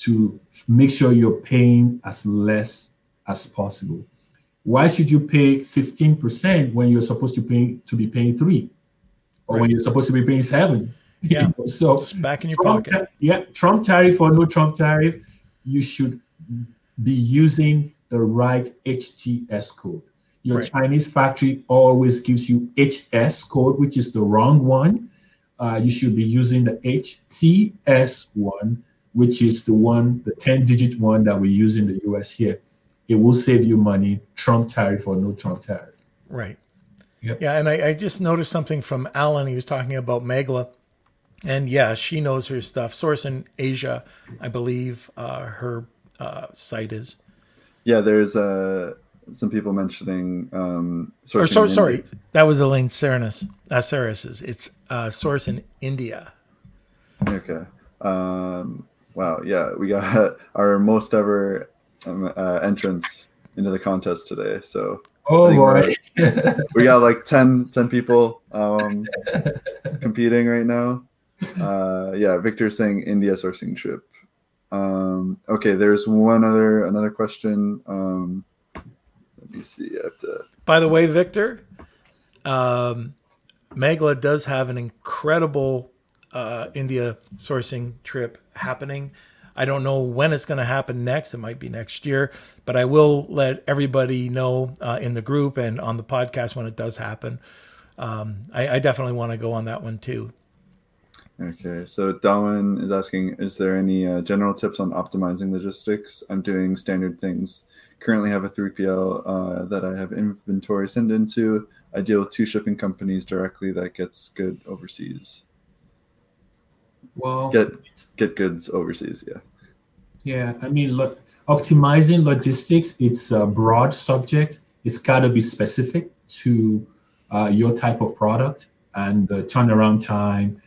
to make sure you're paying as less as possible. Why should you pay 15% when you're supposed to be paying 3, or when Right. you're supposed to be paying 7? Yeah. So It's back in your Trump, pocket. Trump tariff or no Trump tariff, you should be using the right HTS code. Your Right. Chinese factory always gives you HS code, which is the wrong one. You should be using the HTS one, which is the 10-digit one that we use in the US here. It will save you money, Trump tariff or no Trump tariff. Right. Yep. Yeah, and I just noticed something from Alan. He was talking about Megla. And yeah, she knows her stuff. Source in Asia, I believe her site is. Yeah, there's some people mentioning Or sourcing. sorry, that was Elaine Saris's. It's Source in India. Okay. Wow. Yeah, we got our most ever entrance into the contest today. So Oh boy. we got like 10 people competing right now. Yeah, Victor's saying India sourcing trip. Okay, there's another question. Let me see. I have to. By the way, Victor, Megla does have an incredible India sourcing trip happening. I don't know when it's going to happen next. It might be next year, but I will let everybody know in the group and on the podcast when it does happen. I definitely want to go on that one too. Okay, so Darwin is asking, is there any general tips on optimizing logistics? I'm doing standard things. Currently have a 3PL that I have inventory sent into. I deal with 2 shipping companies directly that gets good overseas. Well, Get goods overseas, yeah. Yeah, I mean, look, optimizing logistics, it's a broad subject. It's got to be specific to your type of product and the turnaround time.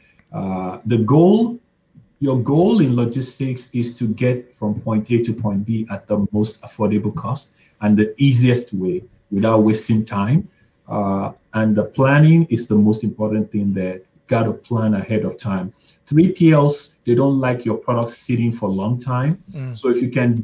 Your goal in logistics is to get from point A to point B at the most affordable cost and the easiest way without wasting time. And the planning is the most important thing there. Got to plan ahead of time. 3PLs, they don't like your product sitting for a long time. So if you can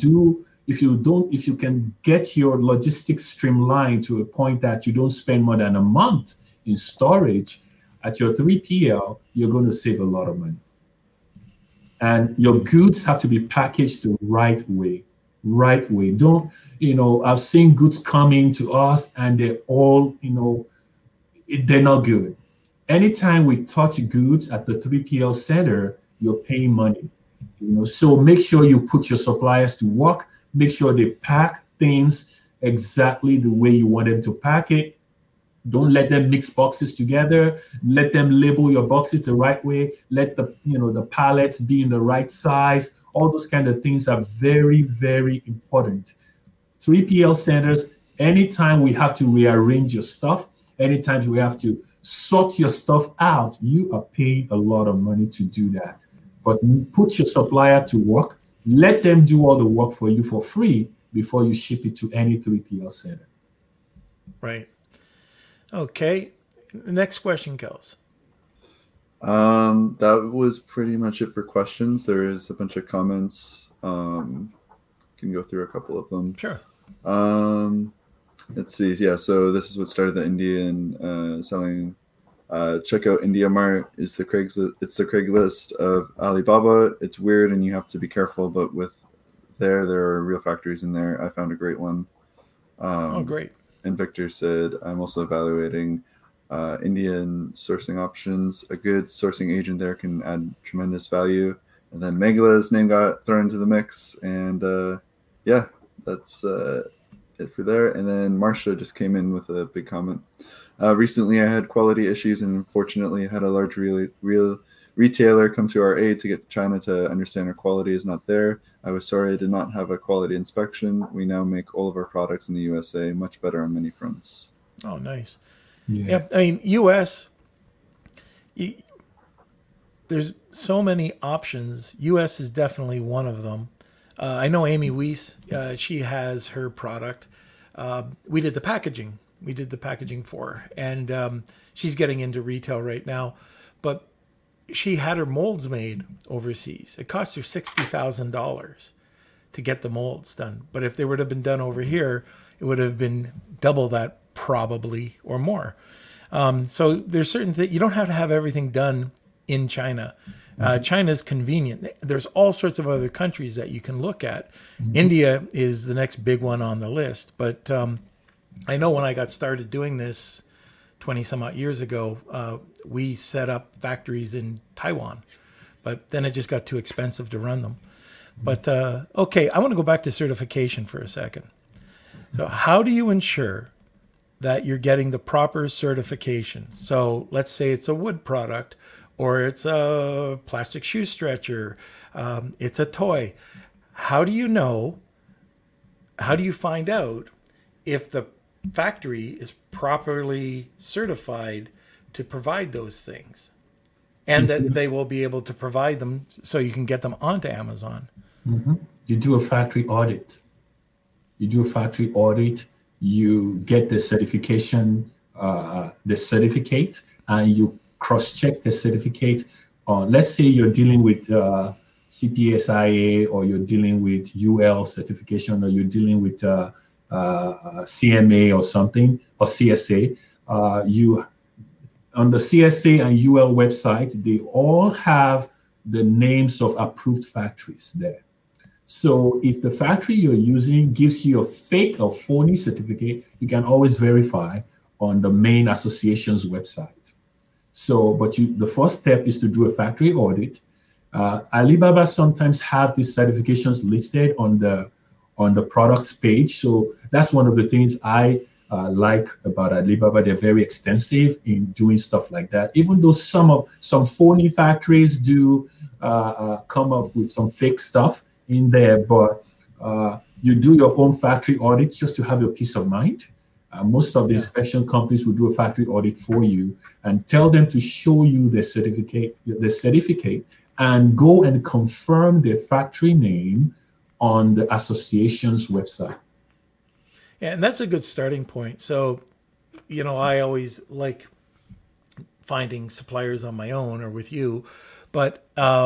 get your logistics streamlined to a point that you don't spend more than a month in storage at your 3PL, you're going to save a lot of money. And your goods have to be packaged the right way. Don't, I've seen goods coming to us and they're all, they're not good. Anytime we touch goods at the 3PL center, you're paying money. So make sure you put your suppliers to work. Make sure they pack things exactly the way you want them to pack it. Don't let them mix boxes together. Let them label your boxes the right way. Let the pallets be in the right size. All those kind of things are very, very important. 3PL centers, anytime we have to rearrange your stuff, anytime we have to sort your stuff out, you are paying a lot of money to do that. But put your supplier to work. Let them do all the work for you for free before you ship it to any 3PL center. Right. Okay. Next question, Kels. That was pretty much it for questions. There is a bunch of comments. Can go through a couple of them. Sure. Let's see. Yeah, so this is what started the Indian selling. Check out India Mart. It's the Craigslist of Alibaba. It's weird and you have to be careful, but there are real factories in there. I found a great one. Oh, great. And Victor said, I'm also evaluating Indian sourcing options. A good sourcing agent there can add tremendous value. And then Megla's name got thrown into the mix. And yeah, that's it for there. And then Marsha just came in with a big comment. Recently, I had quality issues and unfortunately had a large real retailer come to our aid to get China to understand our quality is not there. I was sorry I did not have a quality inspection. We now make all of our products in the USA much better on many fronts. Oh, nice. Yeah. I mean, US, there's so many options. US is definitely one of them. I know Amy Weiss, she has her product. We did the packaging. For her. And she's getting into retail right now. But, she had her molds made overseas. It cost her $60,000 to get the molds done. But if they would have been done over here, it would have been double that probably or more. So there's certain things, you don't have to have everything done in China. China's convenient. There's all sorts of other countries that you can look at. India is the next big one on the list. But I know when I got started doing this 20 some odd years ago, we set up factories in Taiwan, but then it just got too expensive to run them. But okay, I want to go back to certification for a second. So how do you ensure that you're getting the proper certification? So let's say it's a wood product, or it's a plastic shoe stretcher, it's a toy. How do you know, how do you find out if the factory is properly certified to provide those things, and that they will be able to provide them so you can get them onto Amazon? You do a factory audit. You get the certification, the certificate, and you cross-check the certificate. Let's say you're dealing with CPSIA, or you're dealing with UL certification, or you're dealing with CMA or something, or CSA. You on the CSA and UL website, they all have the names of approved factories there. So if the factory you're using gives you a fake or phony certificate, you can always verify on the main association's website. So, but the first step is to do a factory audit. Alibaba sometimes have these certifications listed on the products page. So that's one of the things I like about Alibaba. They're very extensive in doing stuff like that. Even though some phony factories do come up with some fake stuff in there, but you do your own factory audits just to have your peace of mind. Most of the inspection companies will do a factory audit for you and tell them to show you the certificate, and go and confirm their factory name on the association's website. Yeah, and that's a good starting point. So, I always like finding suppliers on my own or with you, but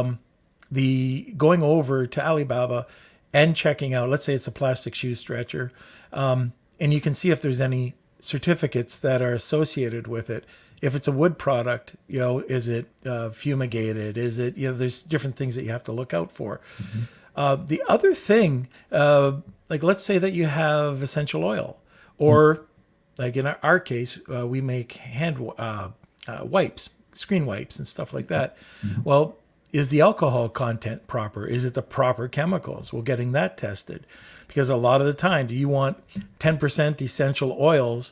the going over to Alibaba and checking out, let's say it's a plastic shoe stretcher, and you can see if there's any certificates that are associated with it. If it's a wood product, is it fumigated? Is it, there's different things that you have to look out for. The other thing, like let's say that you have essential oil, or like in our case, we make hand wipes, screen wipes and stuff like that. Well, is the alcohol content proper? Is it the proper chemicals? Well, getting that tested, because a lot of the time, do you want 10% essential oils?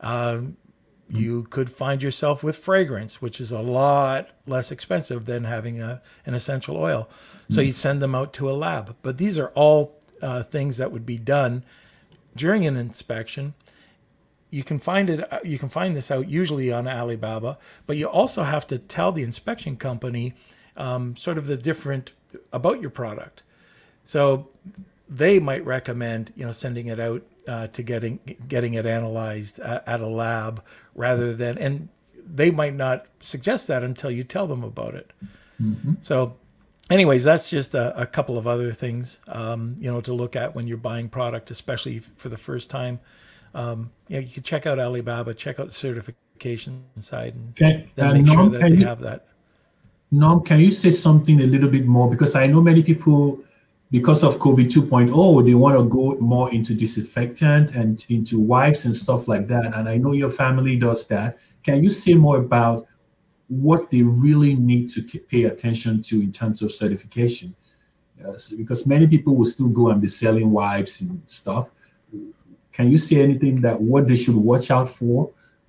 You could find yourself with fragrance, which is a lot less expensive than having an essential oil. So you send them out to a lab. But these are all things that would be done during an inspection. You can find this out usually on Alibaba, but you also have to tell the inspection company sort of the different about your product. So they might recommend, sending it out to getting it analyzed at a lab rather than, and they might not suggest that until you tell them about it. So anyways, that's just a couple of other things, to look at when you're buying product, especially for the first time. You can check out Alibaba, check out the certification side, and then make sure that they have that. Norm, can you say something a little bit more? Because I know many people, because of COVID 2.0, they want to go more into disinfectant and into wipes and stuff like that. And I know your family does that. Can you say more about what they really need to pay attention to in terms of certification? Because many people will still go and be selling wipes and stuff. Can you say anything that what they should watch out for?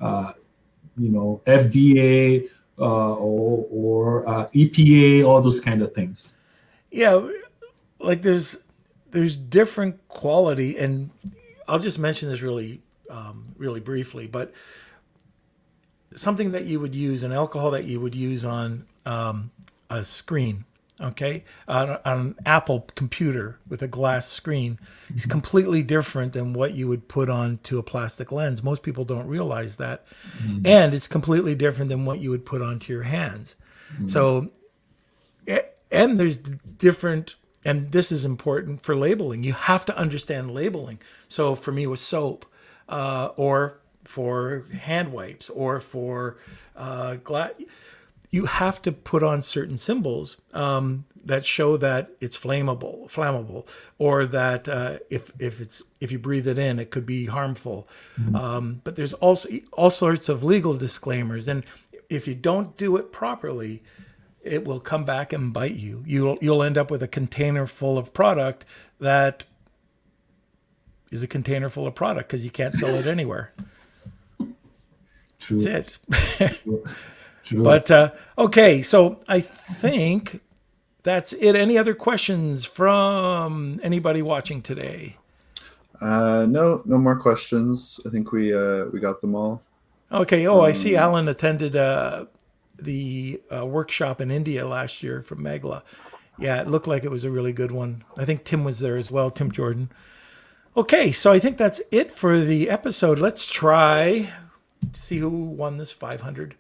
FDA or EPA, all those kind of things. Yeah, like there's different quality, and I'll just mention this really briefly, but something that you would use, an alcohol that you would use on a screen, okay, on an Apple computer with a glass screen, is completely different than what you would put onto a plastic lens. Most people don't realize that. And it's completely different than what you would put onto your hands. So, and there's different, and this is important for labeling. You have to understand labeling. So for me with soap, or for hand wipes, or for glass, you have to put on certain symbols that show that it's flammable, or that if you breathe it in, it could be harmful. But there's also all sorts of legal disclaimers, and if you don't do it properly, it will come back and bite you. You'll end up with a container full of product that is a container full of product because you can't sell it anywhere. True. That's it. True. But okay, so I think that's it. Any other questions from anybody watching today? No more questions. I think we got them all. Okay. Oh, I see Alan attended the workshop in India last year from Megla. Yeah, it looked like it was a really good one. I think Tim was there as well, Tim Jordan. Okay, so I think that's it for the episode. Let's try to see who won this 500.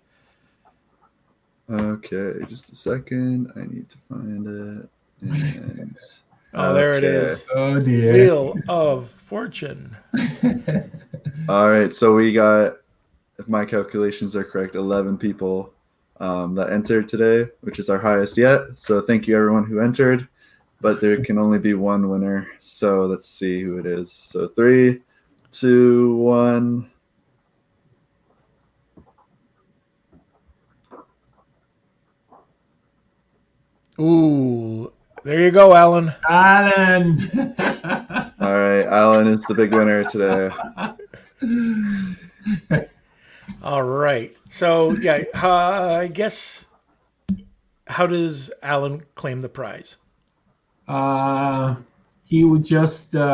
Okay, just a second. I need to find it. And... Oh, there it is. Oh dear. Wheel of Fortune. All right, so we got, if my calculations are correct, 11 people that entered today, which is our highest yet. So thank you everyone who entered, but there can only be one winner. So let's see who it is. So 3, 2, 1. Ooh, there you go, Alan. Alan. All right, Alan is the big winner today. All right. So, yeah, I guess, how does Alan claim the prize? He would just, he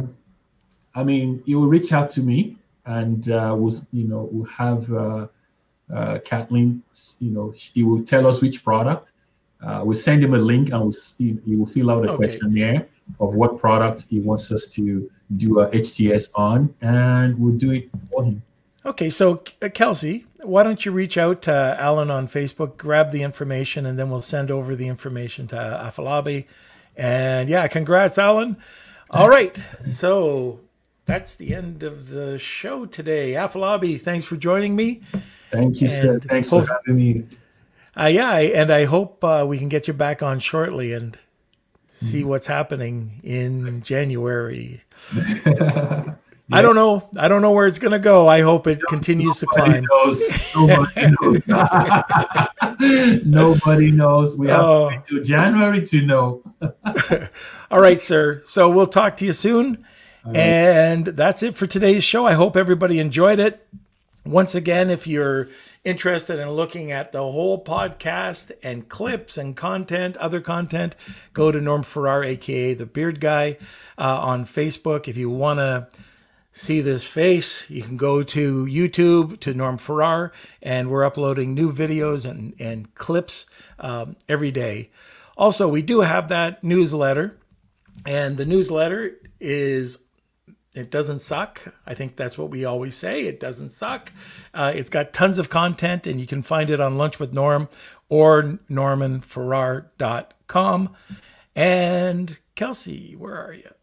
will reach out to me, and we'll have Kathleen, he will tell us which product. We'll send him a link, and he will fill out a questionnaire of what product he wants us to do a HTS on, and we'll do it for him. Okay, so Kelsey, why don't you reach out to Alan on Facebook, grab the information, and then we'll send over the information to Afolabi. And yeah, congrats, Alan. All right, so that's the end of the show today. Afolabi, thanks for joining me. Thank you, sir. Thanks for having me. And I hope we can get you back on shortly and see what's happening in January. I don't know. I don't know where it's going to go. I hope it continues to climb. Nobody knows. Nobody knows. We have until January to know. All right, sir. So we'll talk to you soon. Right. And that's it for today's show. I hope everybody enjoyed it. Once again, if you're interested in looking at the whole podcast and clips and content, other content, go to Norm Farrar, aka The Beard Guy, on Facebook. If you want to see this face, you can go to YouTube to Norm Farrar, and we're uploading new videos and clips every day. Also, we do have that newsletter, and the newsletter it doesn't suck. I think that's what we always say. It doesn't suck. It's got tons of content, and you can find it on Lunch with Norm or normanfarrar.com. And Kelsey, where are you?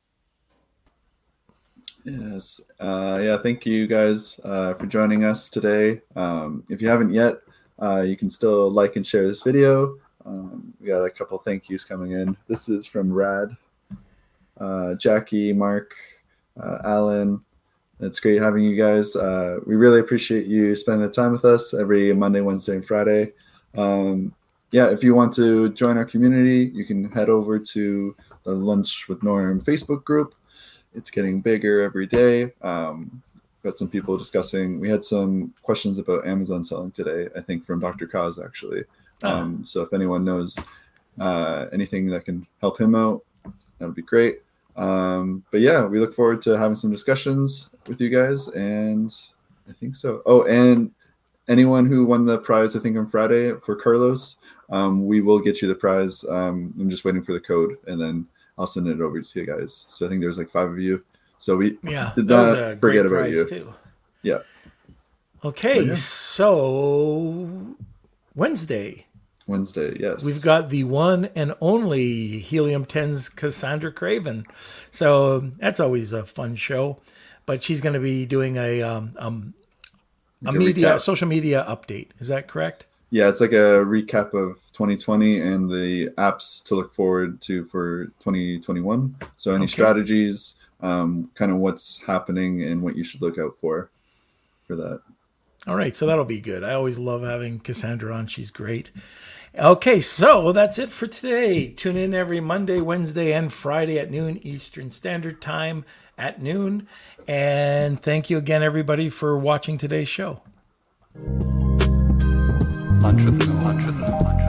Yes. Thank you guys for joining us today. If you haven't yet, you can still like and share this video. We got a couple thank yous coming in. This is from Rad, Jackie, Mark, Alan. It's great having you guys. We really appreciate you spending the time with us every Monday, Wednesday, and Friday. If you want to join our community, you can head over to the Lunch with Norm Facebook group. It's getting bigger every day. Got some people discussing. We had some questions about Amazon selling today, I think from Dr. Kaz, actually. So if anyone knows anything that can help him out, that would be great. We look forward to having some discussions with you guys, and I think so. Oh, and anyone who won the prize, I think on Friday for Carlos, we will get you the prize. I'm just waiting for the code, and then I'll send it over to you guys. So I think there's like 5 of you. So we did not forget about you. Too. Yeah. Okay, so Wednesday, Wednesday, yes. We've got the one and only Helium 10's Cassandra Craven. So that's always a fun show. But she's going to be doing a recap. social media update. Is that correct? Yeah, it's like a recap of 2020 and the apps to look forward to for 2021. So any strategies, kind of what's happening and what you should look out for that. All right, so that'll be good. I always love having Cassandra on. She's great. Okay, so that's it for today. Tune in every Monday, Wednesday, and Friday at noon Eastern Standard Time at noon. And thank you again, everybody, for watching today's show. Lunch with the New.